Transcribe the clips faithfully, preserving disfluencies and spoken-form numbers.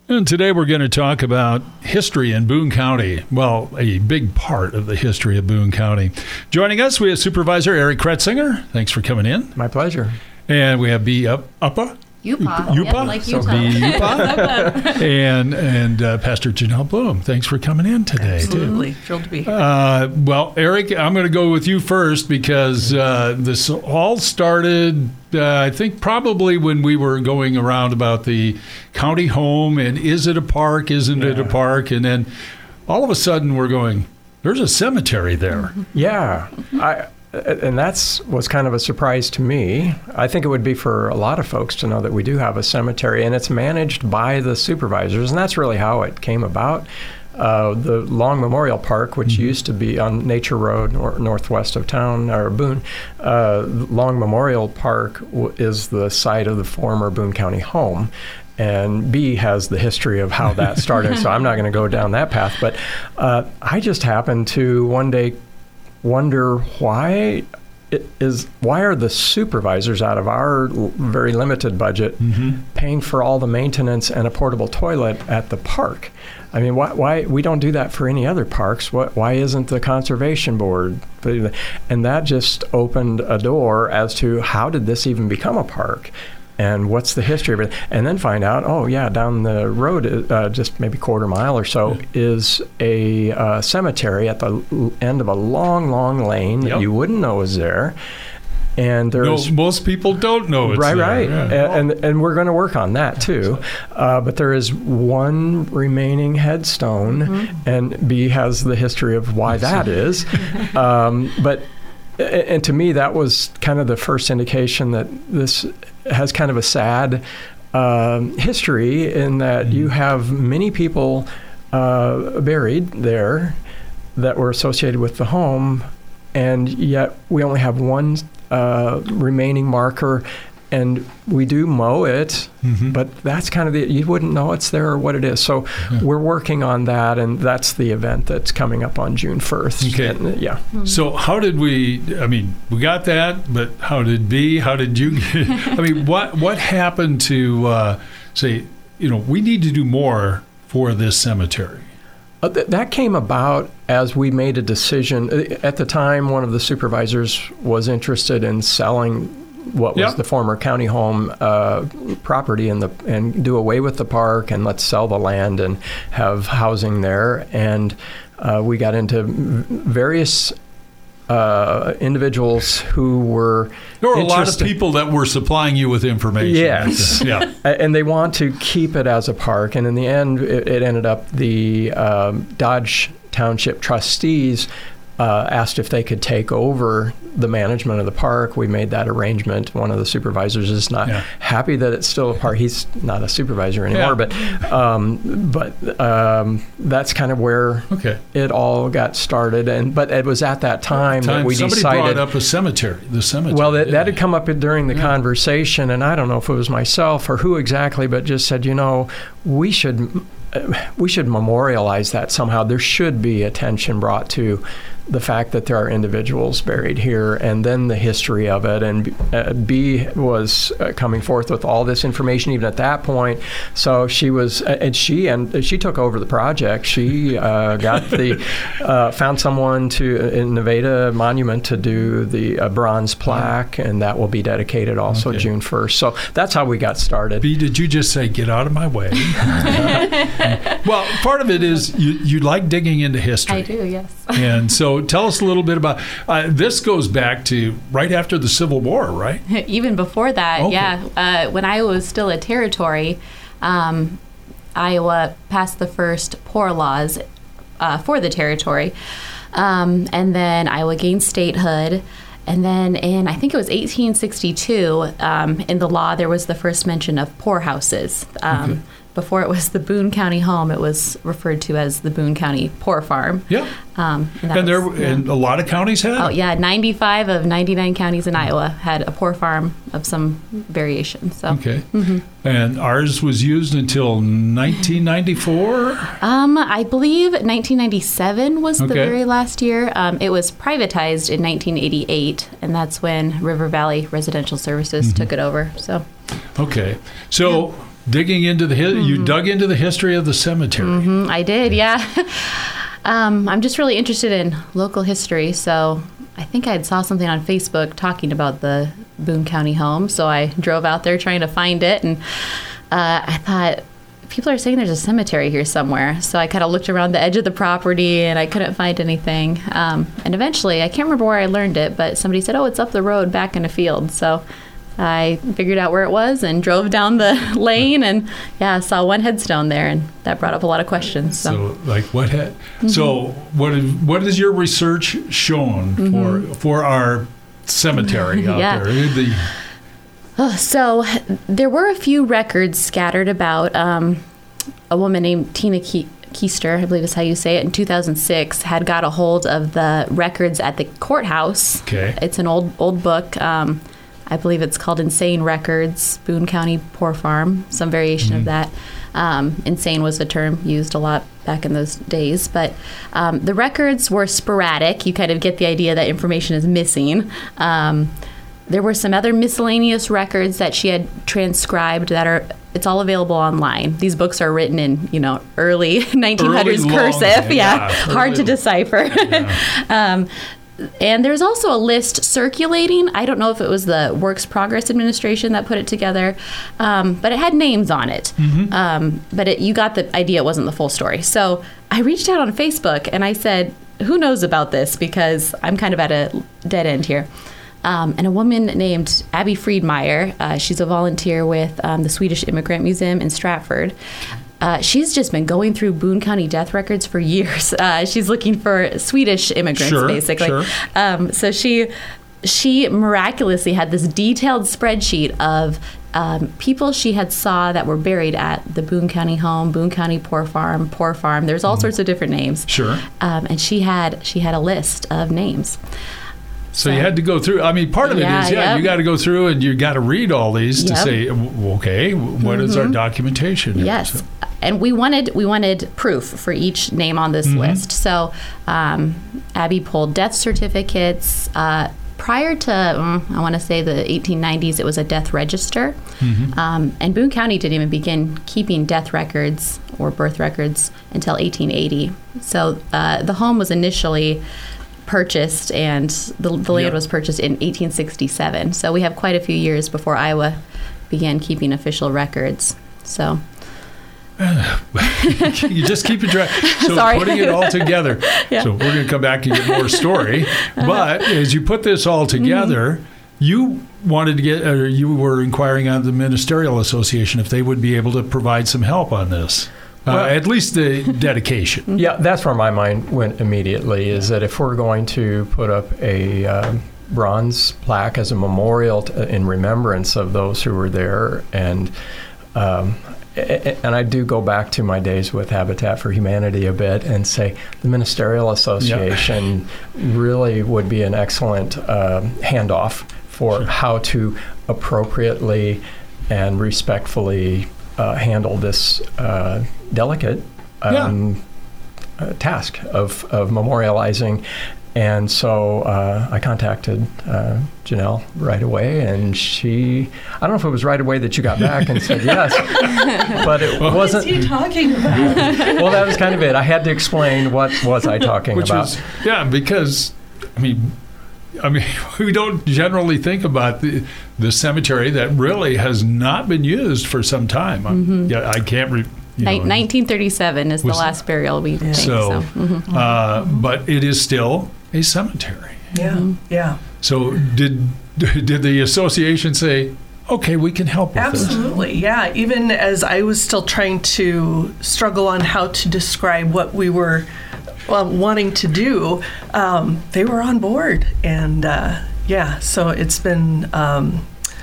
And today we're going to talk about history in Boone County. Well, a big part of the history of Boone County. Joining us, we have Supervisor Eric Kretzinger. Thanks for coming in. My pleasure. And we have B. Up, Uppa. Yupa. Yupa. Yep, like So Utah. B. Yupa. and and uh, Pastor Janelle Bloom. Thanks for coming in today, Absolutely. too. Thrilled to be here. Uh, well, Eric, I'm going to go with you first because uh, this all started, uh, I think, probably when we were going around about the county home and is it a park, isn't Yeah. it a park? And then all of a sudden we're going, there's a cemetery there. Yeah, I, and that's was kind of a surprise to me. I think it would be for a lot of folks to know that we do have a cemetery, and it's managed by the supervisors, and that's really how it came about. Uh, the Long Memorial Park, which mm-hmm. used to be on Nature Road, or northwest of town, or Boone, uh, Long Memorial Park w- is the site of the former Boone County home. And B has the history of how that started, so I'm not going to go down that path. But uh, I just happened to one day wonder why it is why are the supervisors out of our l- very limited budget Mm-hmm. paying for all the maintenance and a portable toilet at the park? I mean, why, why we don't do that for any other parks? What, why isn't the conservation board? And that just opened a door as to how did this even become a park? And what's the history of it? And then find out, oh, yeah, down the road, uh, just maybe quarter mile or so, yeah. is a uh, cemetery at the l- end of a long, long lane Yep. that you wouldn't know is there. And there's No, most people don't know it's right, there. right, Yeah. and, and and we're going to work on that too. Uh, but there is one remaining headstone, Mm-hmm. and B has the history of why that is. Um, but and to me, that was kind of the first indication that this has kind of a sad um, history in that Mm-hmm. you have many people uh, buried there that were associated with the home, and yet we only have one uh, remaining marker, and we do mow it, Mhm. but that's kind of the, you wouldn't know it's there or what it is. So Yeah. we're working on that, and that's the event that's coming up on June first. Okay. And, uh, yeah. So how did we, I mean, we got that, but how did B, how did you, get, I mean, what what happened to uh, say, you know, we need to do more for this cemetery? Uh, th- that came about as we made a decision. Uh, At the time, one of the supervisors was interested in selling what was Yep. the former county home uh, property and the and do away with the park and let's sell the land and have housing there. And uh, we got into v- various uh, individuals who were There were a lot of interested- people that were supplying you with information. Yes. Yeah. A- And they want to keep it as a park. And in the end, it, it ended up the um, Dodge Township trustees uh, asked if they could take over the management of the park. We made that arrangement. One of the supervisors is not Yeah. happy that it's still a park. He's not a supervisor anymore, Yeah. but um, but um, that's kind of where Okay. it all got started. And but it was at that time, that Time, we somebody decided. brought up a cemetery, the cemetery. Well, that, that didn't had come up during the Yeah. conversation, and I don't know if it was myself or who exactly, but just said, you know, we should uh, we should memorialize that somehow. There should be attention brought to the fact that there are individuals buried here, and then the history of it. And uh, B was uh, coming forth with all this information even at that point. So she was, uh, and she and she took over the project. She uh, got the uh, found someone to in Nevada Monument to do the uh, bronze plaque, and that will be dedicated also Okay. June first. So that's how we got started. B, did you just say, get out of my way? Well, part of it is you, you like digging into history. I do, yes. And so tell us a little bit about, uh, this goes back to right after the Civil War, right? Even before that, Okay. yeah. Uh, when Iowa was still a territory, um, Iowa passed the first poor laws uh, for the territory. Um, and then Iowa gained statehood. And then in, I think it was eighteen sixty-two, um, in the law, there was the first mention of poorhouses. Um, Okay. Before it was the Boone County home, it was referred to as the Boone County Poor Farm. Yeah. Um, and that And there, was, yeah. and a lot of counties had. Oh, yeah, ninety-five of ninety-nine counties in Iowa had a poor farm of some variation. So, Okay. And ours was used until nineteen ninety-four? um, I believe nineteen ninety-seven was the Okay. very last year. Um, it was privatized in nineteen eighty-eight, and that's when River Valley Residential Services took it over. So, Okay. So digging into the hi- mm-hmm. you dug into the history of the cemetery. Mm-hmm. I did, yeah. um, I'm just really interested in local history, so I think I saw something on Facebook talking about the Boone County home, so I drove out there trying to find it, and uh, I thought, people are saying there's a cemetery here somewhere. So I kind of looked around the edge of the property and I couldn't find anything. Um, and eventually, I can't remember where I learned it, but somebody said, oh, it's up the road back in a field. So I figured out where it was and drove down the lane and, yeah, saw one headstone there. And that brought up a lot of questions. So, so like, what had, mm-hmm. so what, what has your research shown mm-hmm. for, for our cemetery out yeah. there? The, Oh, so there were a few records scattered about. Um, a woman named Tina Ke- Keister, I believe is how you say it, in two thousand six had got a hold of the records at the courthouse. Okay. It's an old old book. Um, I believe it's called Insane Records, Boone County Poor Farm, some variation mm-hmm. of that. Um, insane was a term used a lot back in those days. But um, the records were sporadic. You kind of get the idea that information is missing. Um, There were some other miscellaneous records that she had transcribed that are, it's all available online. These books are written in, you know, early nineteen hundreds early cursive. Long, yeah, yeah, hard early, to decipher. Yeah. um, and there's also a list circulating. I don't know if it was the Works Progress Administration that put it together, um, but it had names on it. Mm-hmm. Um, but it, you got the idea it wasn't the full story. So I reached out on Facebook and I said, who knows about this? Because I'm kind of at a dead end here. Um, and a woman named Abby Friedmeier, uh, she's a volunteer with um, the Swedish Immigrant Museum in Stratford. Uh, she's just been going through Boone County death records for years. Uh, she's looking for Swedish immigrants, sure, basically. Sure. Um, so she she miraculously had this detailed spreadsheet of um, people she had saw that were buried at the Boone County home, Boone County Poor Farm, Poor Farm. There's all mm. sorts of different names. Sure. Um, and she had she had a list of names. So you had to go through, I mean, part of yeah, it is, yeah, yep. you got to go through and you got to read all these yep. to say, okay, what mm-hmm. is our documentation? Yes. So. And we wanted we wanted proof for each name on this mm-hmm. list. So um, Abby pulled death certificates. Uh, prior to, um, I want to say the eighteen nineties, it was a death register. Mm-hmm. Um, and Boone County didn't even begin keeping death records or birth records until eighteen eighty. So uh, the home was initially purchased and the, the land yep. was purchased in eighteen sixty-seven. So we have quite a few years before Iowa began keeping official records. So you just keep it dry. So Sorry. Putting it all together. yeah. So we're going to come back and get more story. But as you put this all together, mm-hmm. you wanted to get, or you were inquiring on the Ministerial Association if they would be able to provide some help on this. Well, uh, at least the dedication. Yeah, that's where my mind went immediately, is that if we're going to put up a uh, bronze plaque as a memorial to, in remembrance of those who were there, and um, and I do go back to my days with Habitat for Humanity a bit and say the Ministerial Association yeah. really would be an excellent uh, handoff for sure. how to appropriately and respectfully uh, handle this uh, delicate um, yeah. uh, task of, of memorializing. And so uh, I contacted uh, Janelle right away, and she, I don't know if it was right away that you got back and said yes, but it what wasn't. What is he talking about? Well, that was kind of it. I had to explain what was I talking Which about. Was, yeah, because, I mean, I mean, we don't generally think about the, the cemetery that really has not been used for some time. Mm-hmm. Yeah, I can't. Re, you know, nineteen thirty-seven is the last burial we think. So, so. Mm-hmm. Uh, but it is still a cemetery. Yeah, mm-hmm. yeah. So did did the association say, okay, we can help with Absolutely, this? Absolutely, yeah. Even as I was still trying to struggle on how to describe what we were well, wanting to do, um, they were on board. And uh, yeah, so it's been um,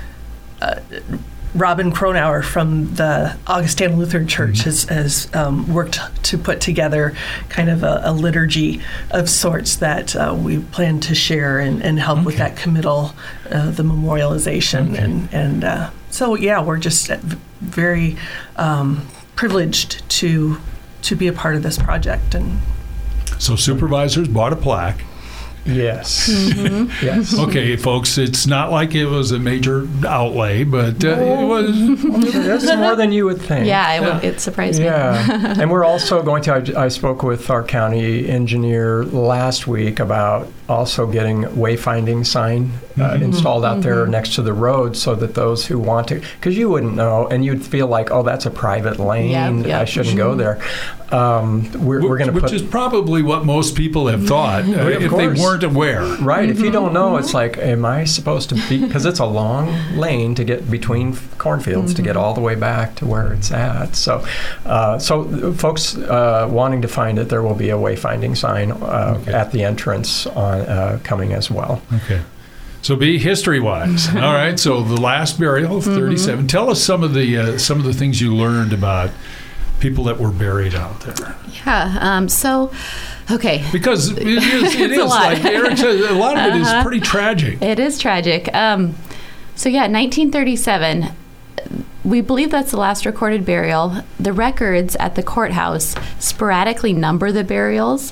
uh, Robin Cronauer from the Augustana Lutheran Church mm-hmm. has, has um, worked to put together kind of a, a liturgy of sorts that uh, we plan to share and, and help okay. with that committal, uh, the memorialization. Okay. And, and uh, so, yeah, we're just very um, privileged to to be a part of this project. And so supervisors bought a plaque. Yes. Mm-hmm. Yes. Okay, folks, it's not like it was a major outlay, but uh, it was. That's more than you would think. Yeah, it, yeah. it surprised me. Yeah. And we're also going to, I, I spoke with our county engineer last week about also getting wayfinding sign uh, Mhm. installed out there Mhm. next to the road so that those who want to, because you wouldn't know, and you'd feel like, oh, that's a private lane. Yep, yep. I shouldn't go there. Um, we're we're going to Which put. is probably what most people have thought uh, Of if course. they weren't aware. Right. If you don't know, it's like, am I supposed to be? Because it's a long lane to get between cornfields to get all the way back to where it's at. So, uh, so folks uh, wanting to find it, there will be a wayfinding sign uh, Okay. at the entrance on uh, coming as well. Okay. So be history-wise. All right. So the last burial of thirty-seven. Tell us some of the uh, some of the things you learned about people that were buried out there. Yeah. Um, so, okay. Because it is, it It's is a lot. like Eric said, a lot of it is Uh-huh. pretty tragic. It is tragic. Um, so yeah, nineteen thirty-seven. We believe that's the last recorded burial. The records at the courthouse sporadically number the burials.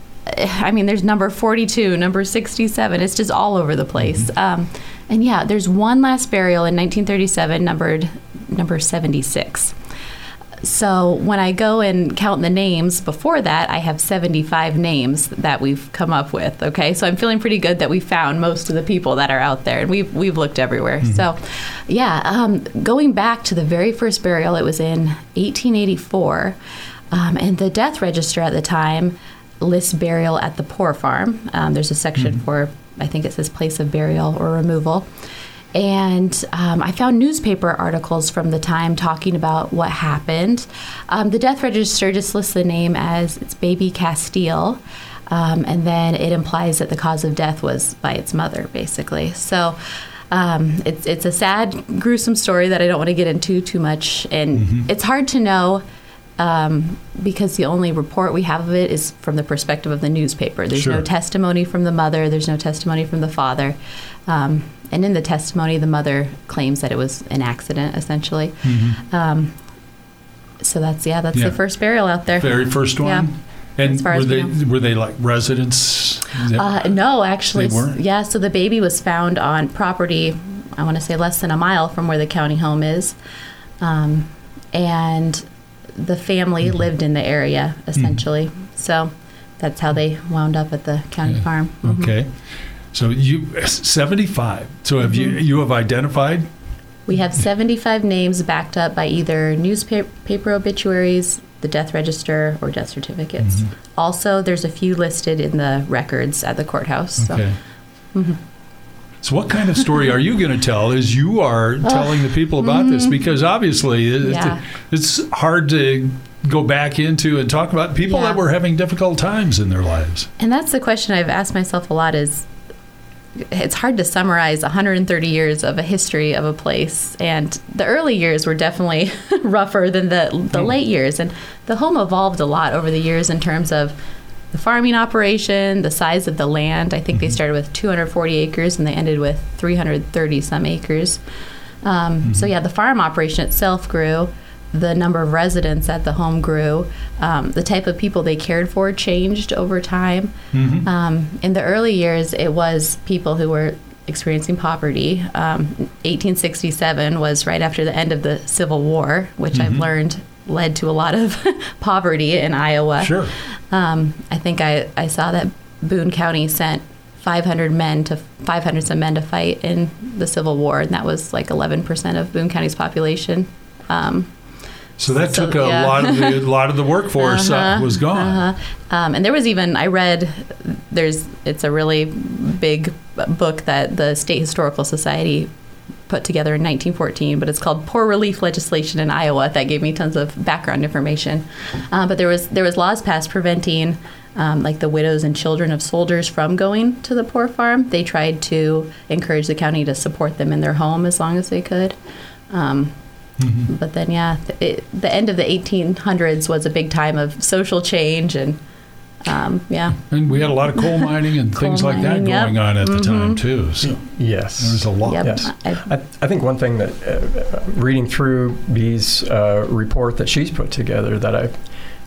I mean, there's number forty-two, number sixty-seven. It's just all over the place. Mm-hmm. Um, and yeah, there's one last burial in nineteen thirty-seven, numbered number seventy-six. So when I go and count the names before that, I have seventy-five names that we've come up with. Okay, so I'm feeling pretty good that we found most of the people that are out there, and we've we've looked everywhere. Mm-hmm. So, yeah, um, going back to the very first burial, it was in eighteen eighty-four, um, and the death register at the time lists burial at the Poor Farm. Um, there's a section Mm-hmm. for, I think it says place of burial or removal. And um, I found newspaper articles from the time talking about what happened. Um, the death register just lists the name as it's Baby Castile, um, and then it implies that the cause of death was by its mother, basically. So um, it's it's a sad, gruesome story that I don't want to get into too much, and Mhm. it's hard to know. Um, because the only report we have of it is from the perspective of the newspaper. There's Sure. no testimony from the mother. There's no testimony from the father. Um, and in the testimony, the mother claims that it was an accident, essentially. Mhm. Um, so that's, yeah, that's Yeah. the first burial out there. Very first one. Yeah. And As far were as we they know. were they like residents? Uh, no, actually, They weren't? yeah. So the baby was found on property, I want to say less than a mile from where the county home is. Um, and the family Mm-hmm. lived in the area, essentially. So that's how they wound up at the county Yeah. farm. Mhm. Okay. So you seventy-five. So have you Mm-hmm. you have identified? We have seventy-five names backed up by either newspaper obituaries, the death register, or death certificates. Mhm. Also, there's a few listed in the records at the courthouse. Okay. So. Mhm. So what kind of story are you going to tell as you are telling the people about this? Because obviously it, Yeah. it's hard to go back into and talk about people Yeah. that were having difficult times in their lives. And that's the question I've asked myself a lot is it's hard to summarize one hundred thirty years of a history of a place. And the early years were definitely rougher than the, the Mm. late years. And the home evolved a lot over the years in terms of the farming operation, the size of the land. I think they started with two hundred forty acres and they ended with three hundred thirty some acres. Um, So, yeah, the farm operation itself grew. The number of residents at the home grew. Um, the type of people they cared for changed over time. Mhm. Um, in the early years, it was people who were experiencing poverty. Um, eighteen sixty-seven was right after the end of the Civil War, which I've Mhm. learned led to a lot of poverty in Iowa. Sure. Um, I think I, I saw that Boone County sent five hundred men to five hundred some men to fight in the Civil War, and that was like eleven percent of Boone County's population. Um, So that So, took a yeah. lot of the a lot of the workforce uh, Uh-huh, was gone. uh-huh. Um, and there was even I read there's it's a really big book that the State Historical Society put together in nineteen fourteen, but it's called Poor Relief Legislation in Iowa. That gave me tons of background information. Uh, but there was there was laws passed preventing um, like the widows and children of soldiers from going to the poor farm. They tried to encourage the county to support them in their home as long as they could. Um, Mhm. But then, yeah, it, the end of the eighteen hundreds was a big time of social change, and um, yeah, And we had a lot of coal mining and Coal things like that mining, yep. going on at the time Mhm. too. So Yes. there was a lot. yep. Yes. I, I, I think one thing that, uh, reading through Bee's uh, report that she's put together that I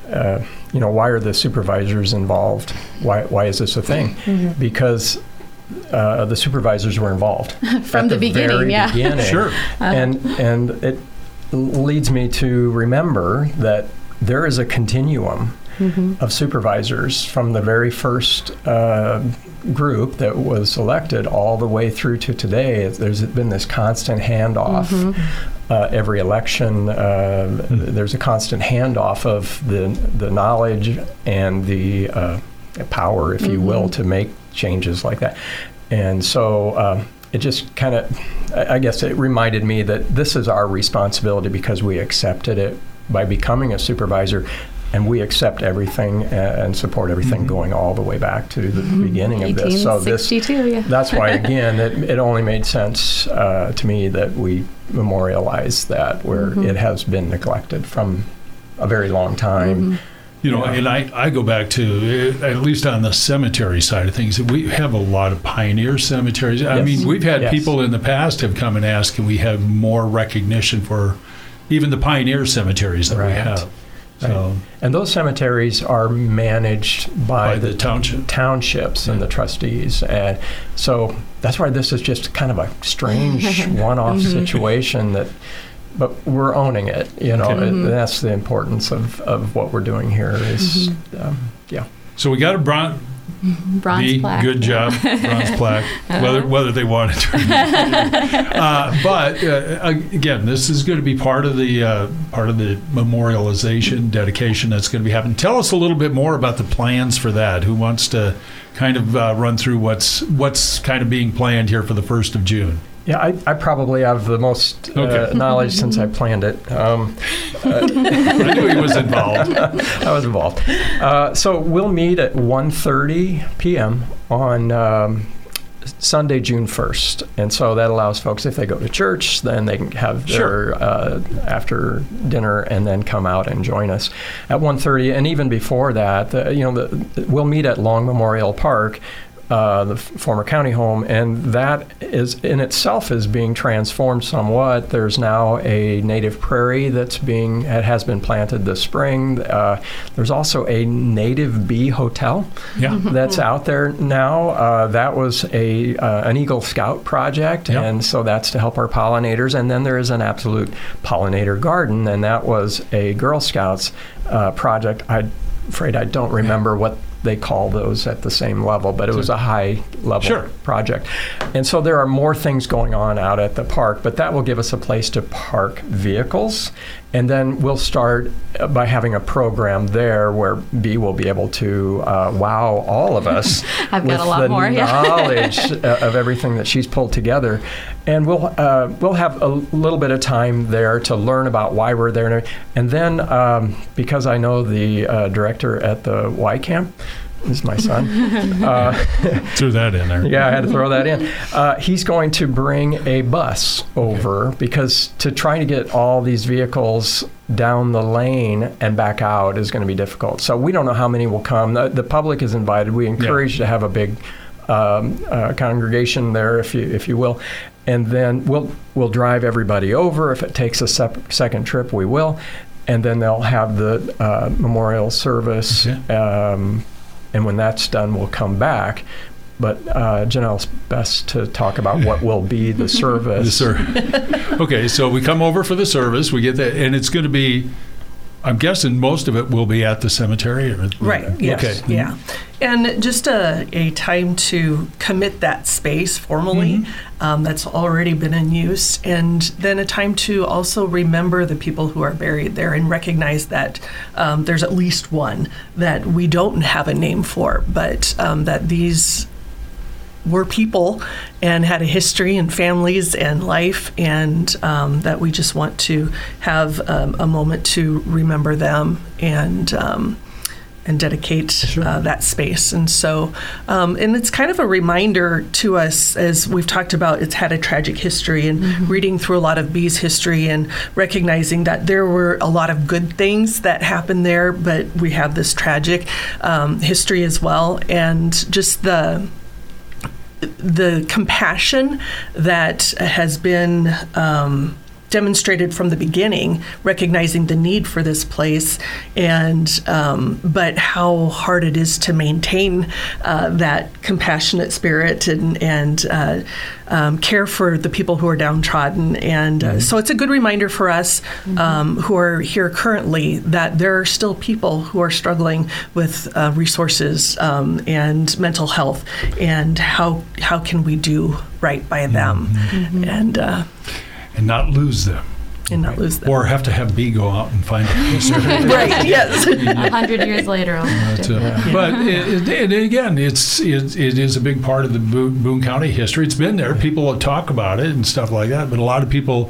uh, you know, why are the supervisors involved? Why why is this a thing? Mm-hmm. Because uh, the supervisors were involved From at the beginning, very yeah. beginning. Sure. And and it leads me to remember that there is a continuum Mm-hmm. of supervisors from the very first uh, group that was elected all the way through to today. There's been this constant handoff. Mm-hmm. Uh, every election, uh, Mm-hmm. there's a constant handoff of the the knowledge and the uh, power, if you will, to make changes like that. And so um, it just kind of, I I guess it reminded me that this is our responsibility because we accepted it by becoming a supervisor. And we accept everything and support everything Mm-hmm. going all the way back to the beginning of this. So this, eighteen sixty-two, yeah. that's why, again, it, it only made sense uh, to me that we memorialize that where Mm-hmm. it has been neglected from a very long time. Mm-hmm. You know, Yeah. and I, I go back to, uh, at least on the cemetery side of things, we have a lot of pioneer cemeteries. I Yes. mean, we've had Yes. people in the past have come and asked, can we have more recognition for even the pioneer cemeteries that we Right. have? So, And those cemeteries are managed by, by the township. townships and the trustees. And so that's why this is just kind of a strange one-off situation that, but we're owning it, you know, Okay. and that's the importance of, of what we're doing here is, um, yeah. So we got a bron- Bronze B, plaque. good job, bronze plaque, whether whether they want it or not. uh, but uh, again, this is going to be part of the uh, part of the memorialization, dedication that's going to be happening. Tell us a little bit more about the plans for that. Who wants to kind of uh, run through what's what's kind of being planned here for the first of June? Yeah, I, I probably have the most uh, Okay. knowledge since I planned it. Um, I knew he was involved. I was involved. Uh, so we'll meet at one thirty p.m. on um, Sunday, June first. And so that allows folks, if they go to church, then they can have Sure. their uh, after dinner and then come out and join us at one thirty. And even before that, uh, you know, the, we'll meet at Long Memorial Park, uh, the f- former county home, and that is in itself is being transformed somewhat. There's now a native prairie that's being it has been planted this spring. Uh, there's also a native bee hotel Yeah. that's out there now. Uh, that was a uh, an Eagle Scout project, Yep. and so that's to help our pollinators. And then there is an absolute pollinator garden, and that was a Girl Scouts uh, project. I'm afraid I don't remember what they call those at the same level, but it was a high level Sure. project. And so there are more things going on out at the park, but that will give us a place to park vehicles. And then we'll start by having a program there where Bee will be able to uh, wow all of us I've with got a lot the more, yeah. knowledge uh, of everything that she's pulled together. And we'll uh, we'll have a little bit of time there to learn about why we're there. And then um, because I know the uh, director at the Y Camp, this is my son. uh, Threw that in there. yeah, I had to throw that in. Uh, he's going to bring a bus over because to try to get all these vehicles down the lane and back out is going to be difficult. So we don't know how many will come. The, the public is invited. We encourage you to have a big um, uh, congregation there, if you if you will, and then we'll we'll drive everybody over. If it takes a sep- second trip, we will, and then they'll have the uh, memorial service. Okay. Um, and when that's done, we'll come back. But uh, Janelle's best to talk about what will be the service. The ser- okay, so we come over for the service. We get that, and it's going to be. I'm guessing most of it will be at the cemetery. Or, Right. Yes. Okay. Yeah. And just a, a time to commit that space formally um, that's already been in use. And then a time to also remember the people who are buried there and recognize that um, there's at least one that we don't have a name for, but um, that these were people and had a history and families and life, and um, that we just want to have um, a moment to remember them and um, and dedicate uh, that space. And so, um, and it's kind of a reminder to us, as we've talked about, it's had a tragic history, and mm-hmm. reading through a lot of Bee's history and recognizing that there were a lot of good things that happened there, but we have this tragic um, history as well, and just the the compassion that has been um, demonstrated from the beginning, recognizing the need for this place, and um, but how hard it is to maintain uh, that compassionate spirit and and uh, um, care for the people who are downtrodden. And uh, so it's a good reminder for us um, who are here currently that there are still people who are struggling with uh, resources um, and mental health, and how how can we do right by them, Mm-hmm. and. Uh, And not lose them. and not lose them. Or have to have B go out and find them. Right, yes. A hundred years later. I'll That's do it. it. But it, it, it, again, it's it, it is a big part of the Boone, Boone County history. It's been there. People talk about it and stuff like that. But a lot of people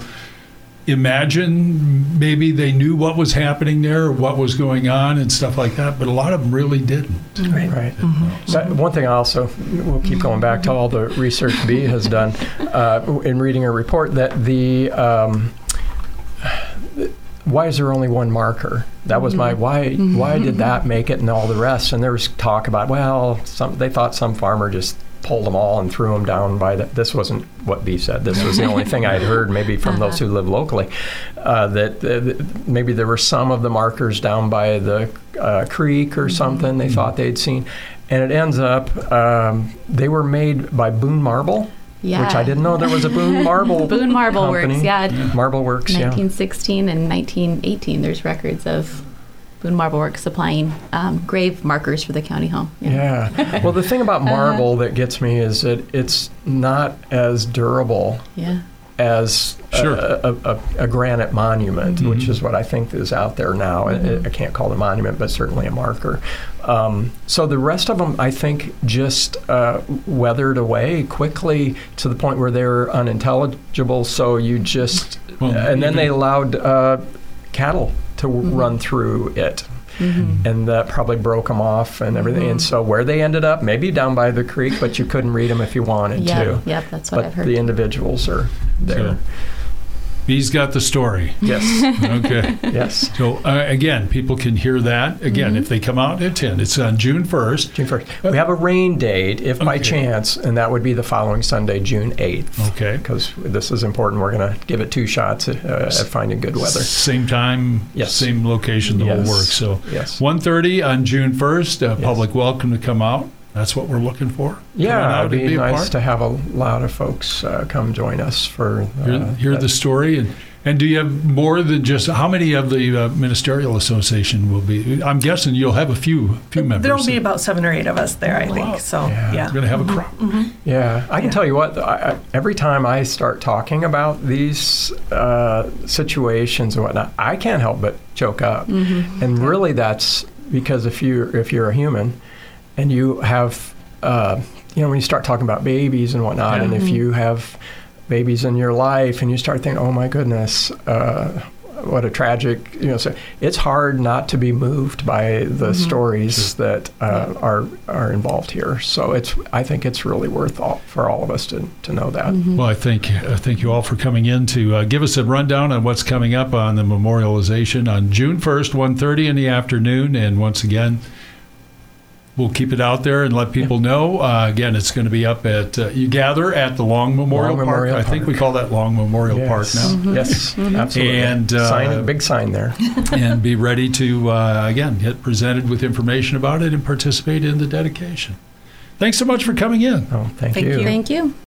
imagine maybe they knew what was happening there, or what was going on, and stuff like that. But a lot of them really didn't. Right. Right. So one thing I also, we'll keep going back to all the research B has done uh, in reading a report that the, um, why is there only one marker? That was my, why Why did that make it and all the rest? And there was talk about, well, some they thought some farmer just pulled them all and threw them down by the, this wasn't what B said. This was the only thing I'd heard, maybe from those who live locally, uh, that uh, maybe there were some of the markers down by the uh, creek or something they thought they'd seen. And it ends up, um, they were made by Boone Marble, Yeah. which I didn't know there was a Boone Marble Boone Marble company. Works, yeah. Marble Works, yeah. nineteen sixteen and nineteen eighteen, there's records of Boone Marble Works supplying um, grave markers for the county home. Yeah. Well, the thing about marble that gets me is that it's not as durable Yeah. as Sure. a, a, a, a granite monument, Mhm. which is what I think is out there now. Mhm. I, I can't call it a monument, but certainly a marker. Um, so the rest of them, I think, just uh, weathered away quickly to the point where they were unintelligible. So you just, Well, and then even- they allowed uh, cattle to Mhm. run through it. Mm-hmm. And that probably broke them off and everything. And so where they ended up, maybe down by the creek, but you couldn't read them if you wanted Yeah, to. yep, that's what But I've heard. the individuals are there. So, B's got the story. Yes, Okay. yes. So uh, again, people can hear that. Again, if they come out and attend, it's on June first. June first. We have a rain date, if by Okay. chance, and that would be the following Sunday, June eighth. Okay. Because this is important. We're going to give it two shots uh, at finding good weather. Same time, Yes. same location, the Yes. whole work. So Yes. one thirty on June first, uh, Yes. public welcome to come out. That's what we're looking for. Come on Yeah, out it'd and be a nice part. to have a lot of folks uh, come join us for uh, hear, hear that. the story. And, and do you have more than just, how many of the uh, ministerial association will be? I'm guessing you'll have a few few members. There will be about seven or eight of us there, I Wow. think. So, Yeah. yeah. We're going to have a crowd. Yeah, I can Yeah. tell you what. I, I, every time I start talking about these uh, situations and whatnot, I can't help but choke up. Mm-hmm. And really, that's because if you if you're a human, and you have, uh, you know, when you start talking about babies and whatnot, Yeah. and if you have babies in your life, and you start thinking, oh my goodness. Uh, what a tragic, you know, so it's hard not to be moved by the stories that uh, are are involved here. So it's, I think it's really worth all, for all of us to, to know that. Well, I thank, I thank you all for coming in to uh, give us a rundown on what's coming up on the memorialization on June first, one thirty in the afternoon. And once again, we'll keep it out there and let people know. Uh, again, it's going to be up at, uh, you gather at the Long Memorial Long Park. Memorial I think we Park. call that Long Memorial Yes. Park now. Yes, absolutely. And, uh, sign, big sign there. And be ready to, uh, again, get presented with information about it and participate in the dedication. Thanks so much for coming in. Oh, thank, Thank you. you. Thank you.